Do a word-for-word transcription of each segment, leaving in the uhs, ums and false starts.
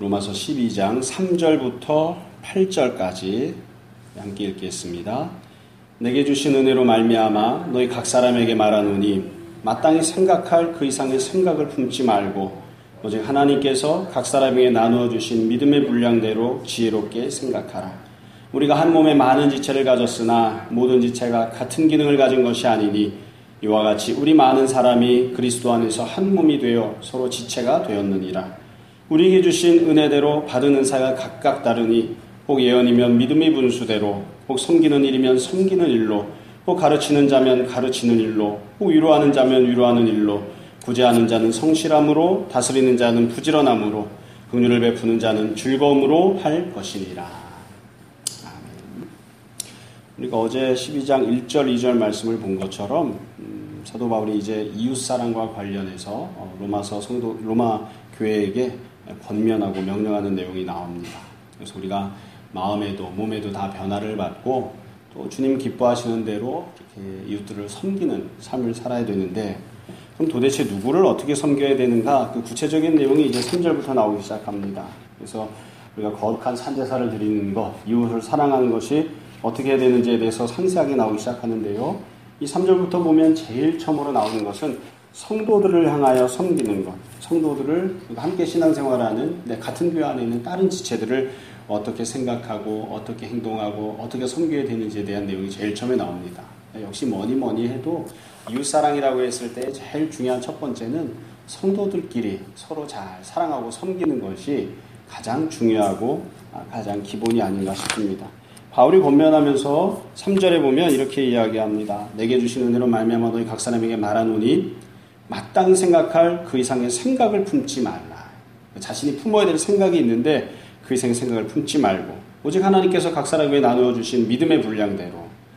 로마서 십이 장 삼 절부터 팔 절까지 함께 읽겠습니다. 내게 주신 은혜로 말미암아 너희 각 사람에게 말하노니 마땅히 생각할 그 이상의 생각을 품지 말고 오직 하나님께서 각 사람에게 나누어 주신 믿음의 분량대로 지혜롭게 생각하라. 우리가 한 몸에 많은 지체를 가졌으나 모든 지체가 같은 기능을 가진 것이 아니니 이와 같이 우리 많은 사람이 그리스도 안에서 한 몸이 되어 서로 지체가 되었느니라. 우리에게 주신 은혜대로 받은 은사가 각각 다르니 혹 예언이면 믿음의 분수대로, 혹 섬기는 일이면 섬기는 일로, 혹 가르치는 자면 가르치는 일로, 혹 위로하는 자면 위로하는 일로, 구제하는 자는 성실함으로, 다스리는 자는 부지런함으로, 긍휼을 베푸는 자는 즐거움으로 할 것이니라. 아멘. 우리가 어제 십이 장 일 절 이 절 말씀을 본 것처럼 음, 사도 바울이 이제 이웃사랑과 관련해서 어, 로마서 성도 로마 교회에게 권면하고 명령하는 내용이 나옵니다. 그래서 우리가 마음에도 몸에도 다 변화를 받고 또 주님 기뻐하시는 대로 이렇게 이웃들을 섬기는 삶을 살아야 되는데, 그럼 도대체 누구를 어떻게 섬겨야 되는가? 그 구체적인 내용이 이제 삼 절부터 나오기 시작합니다. 그래서 우리가 거룩한 산제사를 드리는 것, 이웃을 사랑하는 것이 어떻게 해야 되는지에 대해서 상세하게 나오기 시작하는데요. 이 삼 절부터 보면 제일 처음으로 나오는 것은 성도들을 향하여 섬기는 것, 성도들을 함께 신앙생활하는 내 같은 교회 안에 있는 다른 지체들을 어떻게 생각하고 어떻게 행동하고 어떻게 섬겨야 되는지에 대한 내용이 제일 처음에 나옵니다. 역시 뭐니 뭐니 해도 이웃사랑이라고 했을 때 제일 중요한 첫 번째는 성도들끼리 서로 잘 사랑하고 섬기는 것이 가장 중요하고 가장 기본이 아닌가 싶습니다. 바울이 권면하면서 삼 절에 보면 이렇게 이야기합니다. 내게 주신 은혜로 말미암아 너희 각 사람에게 말하노니 마땅히 생각할 그 이상의 생각을 품지 말라. 자신이 품어야 될 생각이 있는데 그 이상의 생각을 품지 말고 오직 하나님께서 각 사람에게 나누어 주신 믿음의 분량대로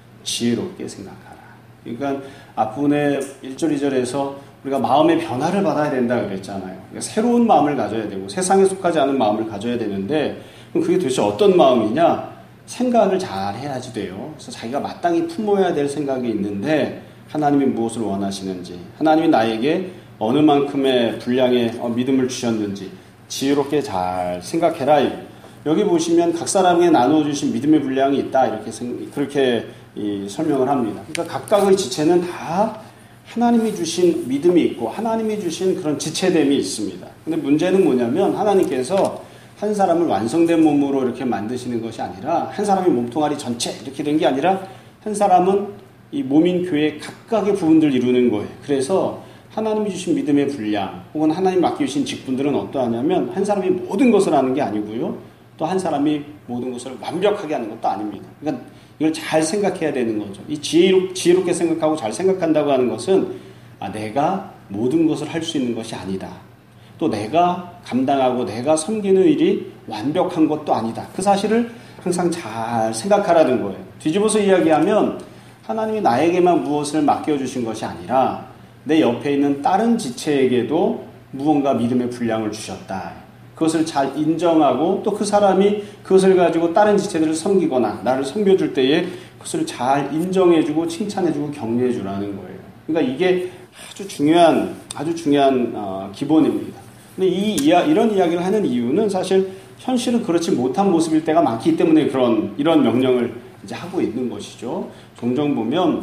지혜롭게 생각하라. 그러니까 앞부분에 일 절 이 절에서 우리가 마음의 변화를 받아야 된다 그랬잖아요. 그러니까 새로운 마음을 가져야 되고 세상에 속하지 않은 마음을 가져야 되는데, 그럼 그게 도대체 어떤 마음이냐? 생각을 잘 해야지 돼요. 그래서 자기가 마땅히 품어야 될 생각이 있는데 하나님이 무엇을 원하시는지, 하나님이 나에게 어느 만큼의 분량의 믿음을 주셨는지 지혜롭게 잘 생각해라. 여기 보시면 각 사람에게 나누어주신 믿음의 분량이 있다, 이렇게 그렇게 이 설명을 합니다. 그러니까 각각의 지체는 다 하나님이 주신 믿음이 있고 하나님이 주신 그런 지체됨이 있습니다. 근데 문제는 뭐냐면 하나님께서 한 사람을 완성된 몸으로 이렇게 만드시는 것이 아니라, 한 사람이 몸통아리 전체 이렇게 된 게 아니라 한 사람은 이 몸인 교회 각각의 부분들을 이루는 거예요. 그래서 하나님이 주신 믿음의 분량 혹은 하나님 맡겨주신 직분들은 어떠하냐면 한 사람이 모든 것을 하는 게 아니고요, 또 한 사람이 모든 것을 완벽하게 하는 것도 아닙니다. 그러니까 이걸 잘 생각해야 되는 거죠. 이 지혜롭, 지혜롭게 생각하고 잘 생각한다고 하는 것은 아, 내가 모든 것을 할 수 있는 것이 아니다. 또 내가 감당하고 내가 섬기는 일이 완벽한 것도 아니다. 그 사실을 항상 잘 생각하라는 거예요. 뒤집어서 이야기하면 하나님이 나에게만 무엇을 맡겨주신 것이 아니라 내 옆에 있는 다른 지체에게도 무언가 믿음의 분량을 주셨다. 그것을 잘 인정하고 또 그 사람이 그것을 가지고 다른 지체들을 섬기거나 나를 섬겨줄 때에 그것을 잘 인정해주고 칭찬해주고 격려해주라는 거예요. 그러니까 이게 아주 중요한 아주 중요한 어, 기본입니다. 근데 이 이야, 이런 이야기를 하는 이유는 사실 현실은 그렇지 못한 모습일 때가 많기 때문에 그런 이런 명령을 이제 하고 있는 것이죠. 종종 보면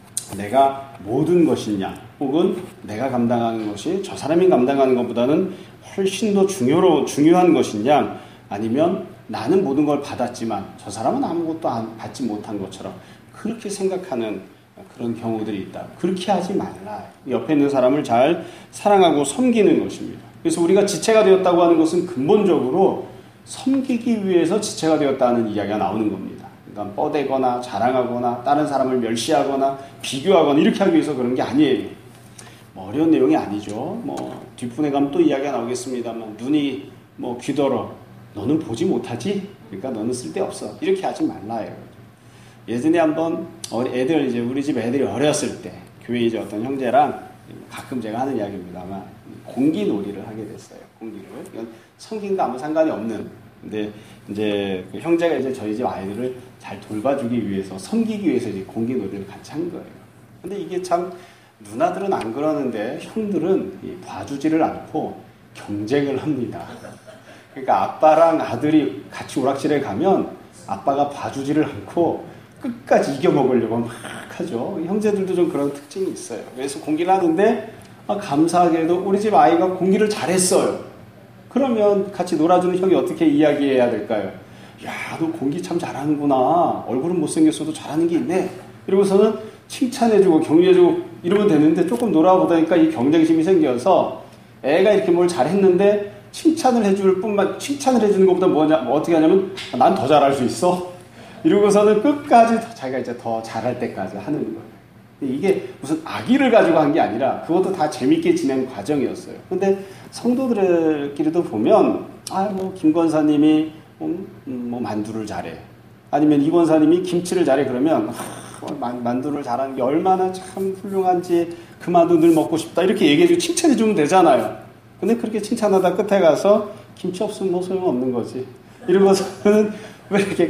내가 모든 것이냐 혹은 내가 감당하는 것이 저 사람이 감당하는 것보다는 훨씬 더 중요로, 중요한 것이냐, 아니면 나는 모든 걸 받았지만 저 사람은 아무것도 안, 받지 못한 것처럼 그렇게 생각하는 그런 경우들이 있다. 그렇게 하지 말라. 옆에 있는 사람을 잘 사랑하고 섬기는 것입니다. 그래서 우리가 지체가 되었다고 하는 것은 근본적으로 섬기기 위해서 지체가 되었다는 이야기가 나오는 겁니다. 그러니까 뻗대거나 자랑하거나 다른 사람을 멸시하거나 비교하거나 이렇게 하기 위해서 그런 게 아니에요. 뭐 어려운 내용이 아니죠. 뭐 뒷부분에 가면 또 이야기가 나오겠습니다만, 눈이 뭐 귀더러 너는 보지 못하지? 그러니까 너는 쓸데없어. 이렇게 하지 말라요. 예전에 한번 애들, 이제 우리 집 애들이 어렸을 때 교회 이제 어떤 형제랑 가끔 제가 하는 이야기입니다만 공기놀이를 하게 됐어요. 공기를. 이건 성경과 아무 상관이 없는. 근데 이제 그 형제가 이제 저희 집 아이들을 잘 돌봐주기 위해서, 섬기기 위해서 이제 공기놀이를 같이 한 거예요. 근데 이게 참 누나들은 안 그러는데 형들은 봐주지를 않고 경쟁을 합니다. 그러니까 아빠랑 아들이 같이 오락실에 가면 아빠가 봐주지를 않고 끝까지 이겨먹으려고 막 하죠. 형제들도 좀 그런 특징이 있어요. 그래서 공기를 하는데 아, 감사하게도 우리 집 아이가 공기를 잘했어요. 그러면 같이 놀아주는 형이 어떻게 이야기해야 될까요? 야, 너 공기 참 잘하는구나. 얼굴은 못생겼어도 잘하는 게 있네. 이러고서는 칭찬해주고 격려해주고 이러면 되는데 조금 놀아보다니까 이 경쟁심이 생겨서 애가 이렇게 뭘 잘했는데 칭찬을 해줄 뿐만, 칭찬을 해주는 것보다 뭐냐, 뭐 어떻게 하냐면 난 더 잘할 수 있어. 이러고서는 끝까지 더, 자기가 이제 더 잘할 때까지 하는 거예요. 이게 무슨 악의를 가지고 한 게 아니라 그것도 다 재밌게 지낸 과정이었어요. 근데 성도들끼리도 보면 아, 뭐 김 권사님이 음, 뭐 만두를 잘해. 아니면 이 권사님이 김치를 잘해. 그러면 아, 만, 만두를 잘하는 게 얼마나 참 훌륭한지 그 만두 늘 먹고 싶다. 이렇게 얘기해주고 칭찬해주면 되잖아요. 근데 그렇게 칭찬하다 끝에 가서 김치 없으면 뭐 소용없는 거지. 이러고서는 왜 이렇게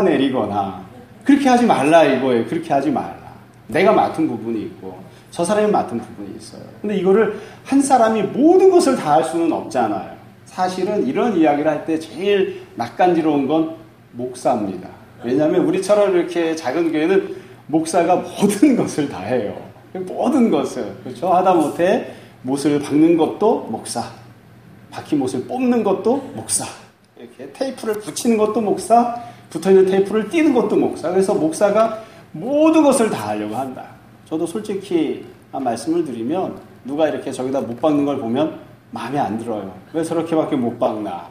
깎아내리거나 그렇게 하지 말라 이거예요. 그렇게 하지 말라. 내가 맡은 부분이 있고 저 사람이 맡은 부분이 있어요. 근데 이거를 한 사람이 모든 것을 다 할 수는 없잖아요. 사실은 이런 이야기를 할 때 제일 낯간지러운 건 목사입니다. 왜냐하면 우리처럼 이렇게 작은 교회는 목사가 모든 것을 다 해요. 모든 것을. 그렇죠? 하다못해 못을 박는 것도 목사, 바퀴 못을 뽑는 것도 목사, 이렇게 테이프를 붙이는 것도 목사, 붙어있는 테이프를 띄는 것도 목사. 그래서 목사가 모든 것을 다 하려고 한다. 저도 솔직히 한 말씀을 드리면 누가 이렇게 저기다 못 박는 걸 보면 마음에 안 들어요. 왜 저렇게밖에 못 박나?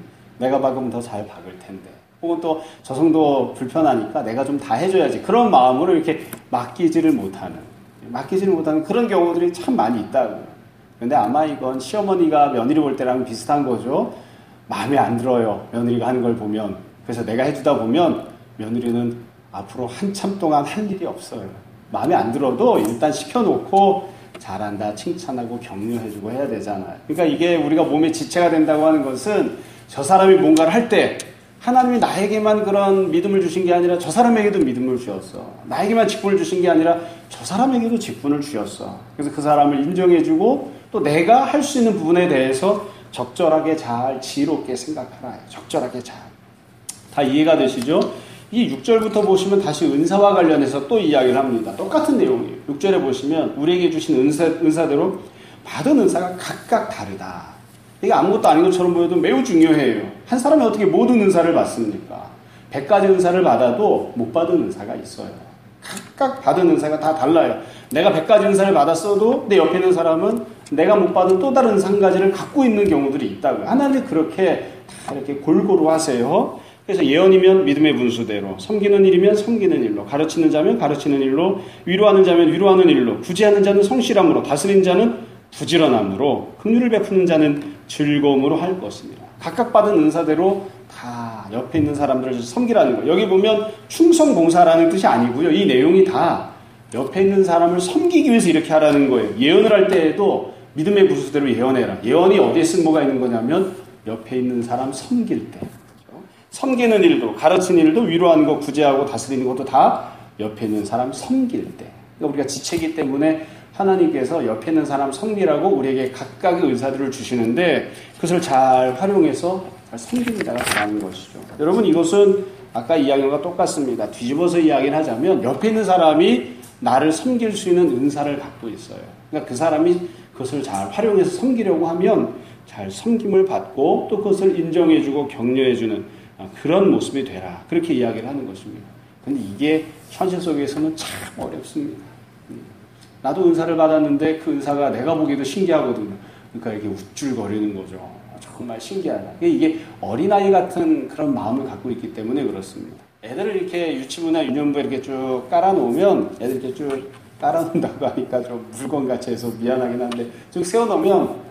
내가 박으면 더 잘 박을 텐데. 혹은 또 저 정도 불편하니까 내가 좀 다 해줘야지. 그런 마음으로 이렇게 맡기지를 못하는, 맡기지를 못하는 그런 경우들이 참 많이 있다고요. 근데 아마 이건 시어머니가 며느리 볼 때랑 비슷한 거죠. 마음에 안 들어요. 며느리가 하는 걸 보면. 그래서 내가 해주다 보면 며느리는 앞으로 한참 동안 할 일이 없어요. 마음에 안 들어도 일단 시켜놓고 잘한다, 칭찬하고 격려해주고 해야 되잖아요. 그러니까 이게 우리가 몸에 지체가 된다고 하는 것은 저 사람이 뭔가를 할 때 하나님이 나에게만 그런 믿음을 주신 게 아니라 저 사람에게도 믿음을 주었어. 나에게만 직분을 주신 게 아니라 저 사람에게도 직분을 주셨어. 그래서 그 사람을 인정해주고 또 내가 할 수 있는 부분에 대해서 적절하게 잘 지혜롭게 생각하라. 적절하게 잘. 다 이해가 되시죠? 이 육 절부터 보시면 다시 은사와 관련해서 또 이야기를 합니다. 똑같은 내용이에요. 육 절에 보시면 우리에게 주신 은사, 은사대로 받은 은사가 각각 다르다. 이게 아무것도 아닌 것처럼 보여도 매우 중요해요. 한 사람이 어떻게 모든 은사를 받습니까? 백 가지 은사를 받아도 못 받은 은사가 있어요. 각각 받은 은사가 다 달라요. 내가 백 가지 은사를 받았어도 내 옆에 있는 사람은 내가 못 받은 또 다른 은사 한 가지를 갖고 있는 경우들이 있다고요. 하나님 그렇게 다 이렇게 골고루 하세요. 그래서 예언이면 믿음의 분수대로, 섬기는 일이면 섬기는 일로, 가르치는 자면 가르치는 일로, 위로하는 자면 위로하는 일로, 구제하는 자는 성실함으로, 다스리는 자는 부지런함으로, 긍휼을 베푸는 자는 즐거움으로 할 것입니다. 각각 받은 은사대로 다 옆에 있는 사람들을 섬기라는 거예요. 여기 보면 충성봉사라는 뜻이 아니고요. 이 내용이 다 옆에 있는 사람을 섬기기 위해서 이렇게 하라는 거예요. 예언을 할 때에도 믿음의 분수대로 예언해라. 예언이 어디에 쓸모가 있는 거냐면 옆에 있는 사람 섬길 때. 섬기는 일도, 가르치는 일도, 위로하는 거, 구제하고 다스리는 것도 다 옆에 있는 사람 섬길 때. 그러니까 우리가 지체이기 때문에 하나님께서 옆에 있는 사람 섬기라고 우리에게 각각의 은사들을 주시는데 그것을 잘 활용해서 잘 섬기는 자가 되는 것이죠. 여러분 이것은 아까 이야기와 똑같습니다. 뒤집어서 이야기를 하자면 옆에 있는 사람이 나를 섬길 수 있는 은사를 갖고 있어요. 그러니까 그 사람이 그것을 잘 활용해서 섬기려고 하면 잘 섬김을 받고 또 그것을 인정해주고 격려해주는 그런 모습이 되라. 그렇게 이야기를 하는 것입니다. 근데 이게 현실 속에서는 참 어렵습니다. 나도 은사를 받았는데 그 은사가 내가 보기에도 신기하거든요. 그러니까 이게 우쭐거리는 거죠. 정말 신기하다. 이게 어린아이 같은 그런 마음을 갖고 있기 때문에 그렇습니다. 애들을 이렇게 유치부나 유년부에 이렇게 쭉 깔아놓으면 애들 이렇게 쭉 깔아놓는다고 하니까 좀 물건같이 해서 미안하긴 한데 쭉 세워놓으면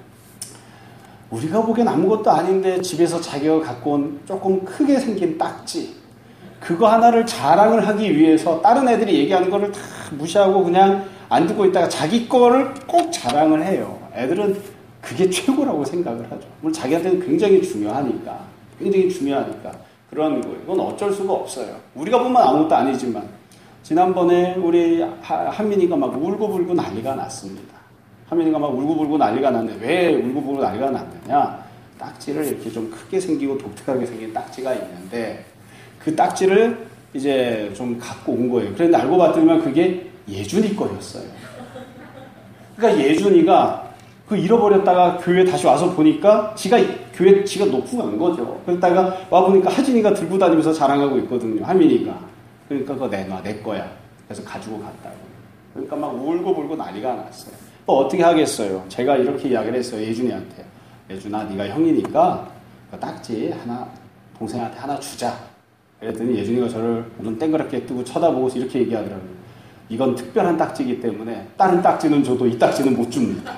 우리가 보기엔 아무것도 아닌데 집에서 자기가 갖고 온 조금 크게 생긴 딱지 그거 하나를 자랑을 하기 위해서 다른 애들이 얘기하는 거를 다 무시하고 그냥 안 듣고 있다가 자기 거를 꼭 자랑을 해요. 애들은 그게 최고라고 생각을 하죠. 물론 자기한테는 굉장히 중요하니까 굉장히 중요하니까 그런 거예요. 이건 어쩔 수가 없어요. 우리가 보면 아무것도 아니지만 지난번에 우리 한민이가 막 울고불고 난리가 났습니다. 하민이가 막 울고불고 난리가 났는데 왜 울고불고 난리가 났느냐? 딱지를 이렇게 좀 크게 생기고 독특하게 생긴 딱지가 있는데 그 딱지를 이제 좀 갖고 온 거예요. 그런데 알고 봤더니 그게 예준이 거였어요. 그러니까 예준이가 그 잃어버렸다가 교회 다시 와서 보니까 지가 교회 지가 놓고 간 거죠. 그러다가 와 보니까 하진이가 들고 다니면서 자랑하고 있거든요. 하민이가. 그러니까 그거 내놔 내 거야. 그래서 가지고 갔다고. 그러니까 막 울고 불고 난리가 났어요. 뭐 어떻게 하겠어요. 제가 이렇게 이야기를 했어요. 예준이한테. 예준아 네가 형이니까 그 딱지 하나 동생한테 하나 주자. 그랬더니 예준이가 저를 눈 땡그랗게 뜨고 쳐다보고서 이렇게 얘기하더라고요. 이건 특별한 딱지이기 때문에 다른 딱지는 줘도 이 딱지는 못 줍니다.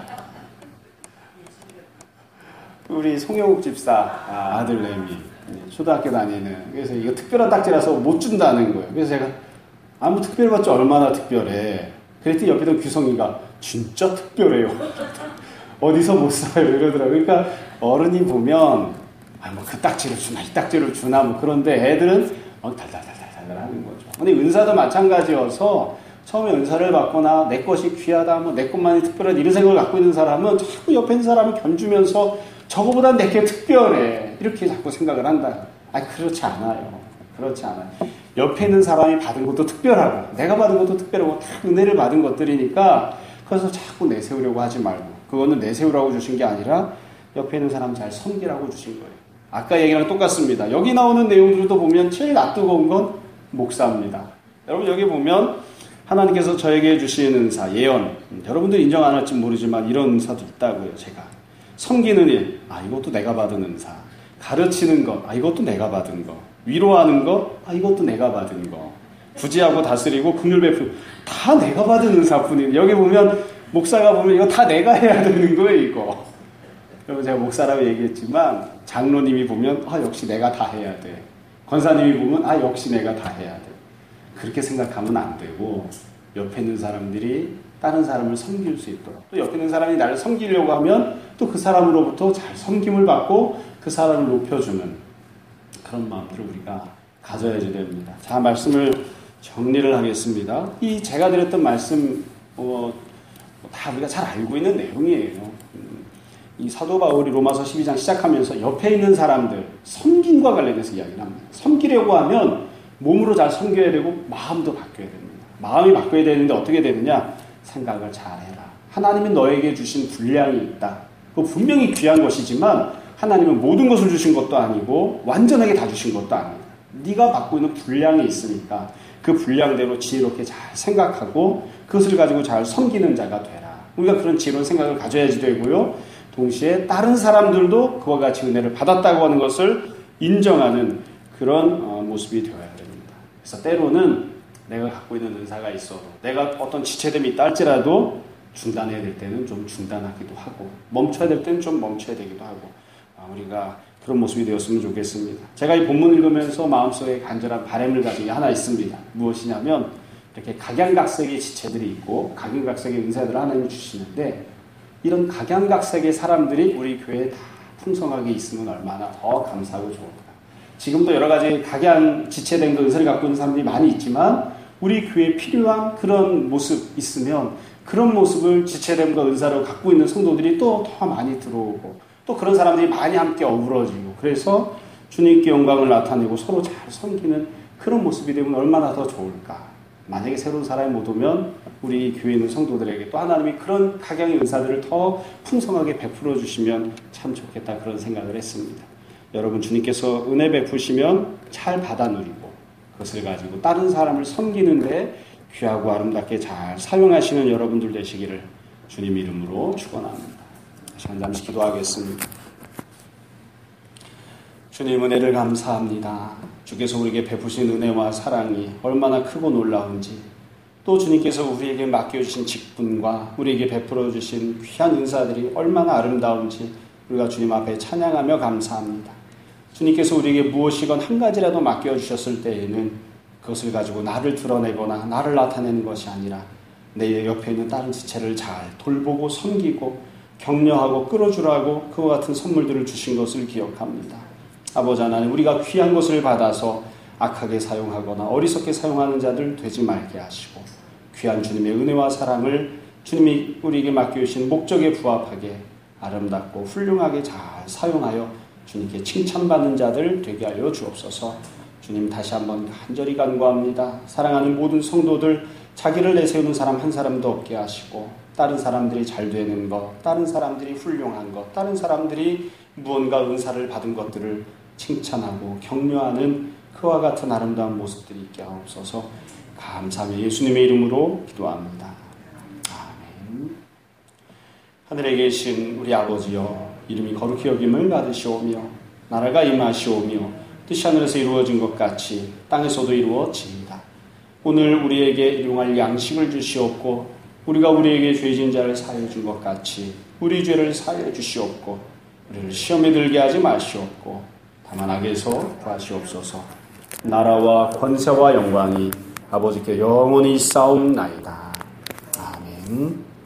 우리 송영욱 집사 아들 내미 초등학교 다니는 그래서 이거 특별한 딱지라서 못 준다는 거예요. 그래서 제가 아무 특별해봤자 얼마나 특별해. 그랬더니 옆에 있던 규성이가 진짜 특별해요. 어디서 못 사요 이러더라고요. 그러니까 어른이 보면 아, 뭐 그 딱지를 주나 이 딱지를 주나 뭐 그런데 애들은 어, 달달달달달 하는 거죠. 근데 은사도 마찬가지여서 처음에 은사를 받거나 내 것이 귀하다, 뭐 내 것만이 특별하다 이런 생각을 갖고 있는 사람은 자꾸 옆에 있는 사람을 견주면서 저거보다 내게 특별해 이렇게 자꾸 생각을 한다. 아 그렇지 않아요. 그렇지 않아요. 옆에 있는 사람이 받은 것도 특별하고 내가 받은 것도 특별하고 다 은혜를 받은 것들이니까 그래서 자꾸 내세우려고 하지 말고 그거는 내세우라고 주신 게 아니라 옆에 있는 사람 잘 섬기라고 주신 거예요. 아까 얘기랑 똑같습니다. 여기 나오는 내용들도 보면 제일 낯뜨거운 건 목사입니다. 여러분 여기 보면 하나님께서 저에게 주신 은사, 예언. 여러분들 인정 안 할지 모르지만 이런 은사도 있다고요. 제가. 섬기는 일, 아 이것도 내가 받은 은사. 가르치는 것, 아 이것도 내가 받은 거. 위로하는 거, 아 이것도 내가 받은 거. 구제하고 다스리고 긍휼 베푸는 다 내가 받은 은사뿐이에요. 여기 보면 목사가 보면 이거 다 내가 해야 되는 거예요. 이거. 여러분 제가 목사라고 얘기했지만 장로님이 보면 아 역시 내가 다 해야 돼. 권사님이 보면 아 역시 내가 다 해야 돼. 그렇게 생각하면 안 되고 옆에 있는 사람들이 다른 사람을 섬길 수 있도록 또 옆에 있는 사람이 나를 섬기려고 하면 또 그 사람으로부터 잘 섬김을 받고 그 사람을 높여주는 그런 마음들을 우리가 가져야지 됩니다. 자, 말씀을 정리를 하겠습니다. 이 제가 드렸던 말씀 어, 다 우리가 잘 알고 있는 내용이에요. 이 사도 바울이 로마서 십이 장 시작하면서 옆에 있는 사람들 섬김과 관련해서 이야기를 합니다. 섬기려고 하면 몸으로 잘 섬겨야 되고 마음도 바뀌어야 됩니다. 마음이 바뀌어야 되는데 어떻게 되느냐? 생각을 잘해라. 하나님이 너에게 주신 분량이 있다. 그 분명히 귀한 것이지만 하나님은 모든 것을 주신 것도 아니고 완전하게 다 주신 것도 아닙니다. 네가 갖고 있는 분량이 있으니까 그 분량대로 지혜롭게 잘 생각하고 그것을 가지고 잘 섬기는 자가 되라. 우리가 그런 지혜로운 생각을 가져야지 되고요. 동시에 다른 사람들도 그와 같이 은혜를 받았다고 하는 것을 인정하는 그런 모습이 되어야 됩니다. 그래서 때로는 내가 갖고 있는 은사가 있어도 내가 어떤 지체됨이 있다 할지라도 중단해야 될 때는 좀 중단하기도 하고 멈춰야 될 때는 좀 멈춰야 되기도 하고 우리가 그런 모습이 되었으면 좋겠습니다. 제가 이 본문 읽으면서 마음속에 간절한 바람을 가진 게 하나 있습니다. 무엇이냐면 이렇게 각양각색의 지체들이 있고 각양각색의 은사들을 하나님이 주시는데 이런 각양각색의 사람들이 우리 교회에 다 풍성하게 있으면 얼마나 더 감사하고 좋을까. 지금도 여러 가지 각양 지체된 그 은사를 갖고 있는 사람들이 많이 있지만 우리 교회에 필요한 그런 모습 있으면 그런 모습을 지체됨과 은사로 갖고 있는 성도들이 또 더 많이 들어오고 또 그런 사람들이 많이 함께 어우러지고 그래서 주님께 영광을 나타내고 서로 잘 섬기는 그런 모습이 되면 얼마나 더 좋을까. 만약에 새로운 사람이 못 오면 우리 교회 있는 성도들에게 또 하나님이 그런 각양의 은사들을 더 풍성하게 베풀어 주시면 참 좋겠다 그런 생각을 했습니다. 여러분 주님께서 은혜 베푸시면 잘 받아 누리고 그것을 가지고 다른 사람을 섬기는데 귀하고 아름답게 잘 사용하시는 여러분들 되시기를 주님 이름으로 축원합니다. 시간 잠시 기도하겠습니다. 주님 은혜를 감사합니다. 주께서 우리에게 베푸신 은혜와 사랑이 얼마나 크고 놀라운지 또 주님께서 우리에게 맡겨주신 직분과 우리에게 베풀어 주신 귀한 은사들이 얼마나 아름다운지 우리가 주님 앞에 찬양하며 감사합니다. 주님께서 우리에게 무엇이건 한 가지라도 맡겨주셨을 때에는 그것을 가지고 나를 드러내거나 나를 나타내는 것이 아니라 내 옆에 있는 다른 지체를 잘 돌보고 섬기고 격려하고 끌어주라고 그와 같은 선물들을 주신 것을 기억합니다. 아버지 하나님, 우리가 귀한 것을 받아서 악하게 사용하거나 어리석게 사용하는 자들 되지 말게 하시고 귀한 주님의 은혜와 사랑을 주님이 우리에게 맡겨주신 목적에 부합하게 아름답고 훌륭하게 잘 사용하여 주님께 칭찬받는 자들 되게 하여 주옵소서. 주님 다시 한번 간절히 간구합니다. 사랑하는 모든 성도들 자기를 내세우는 사람 한 사람도 없게 하시고 다른 사람들이 잘 되는 것, 다른 사람들이 훌륭한 것, 다른 사람들이 무언가 은사를 받은 것들을 칭찬하고 격려하는 그와 같은 아름다운 모습들이 있게 하옵소서. 감사하며 예수님의 이름으로 기도합니다. 아멘. 하늘에 계신 우리 아버지여, 이름이 거룩히 여김을 받으시오며 나라가 임하시오며 뜻이 하늘에서 이루어진 것 같이 땅에서도 이루어집니다. 오늘 우리에게 일용할 양식을 주시옵고 우리가 우리에게 죄진 자를 사하여 준 것 같이 우리 죄를 사하여 주시옵고 우리를 시험에 들게 하지 마시옵고 다만 악에서 구하시옵소서. 나라와 권세와 영광이 아버지께 영원히 있사옵나이다. 아멘.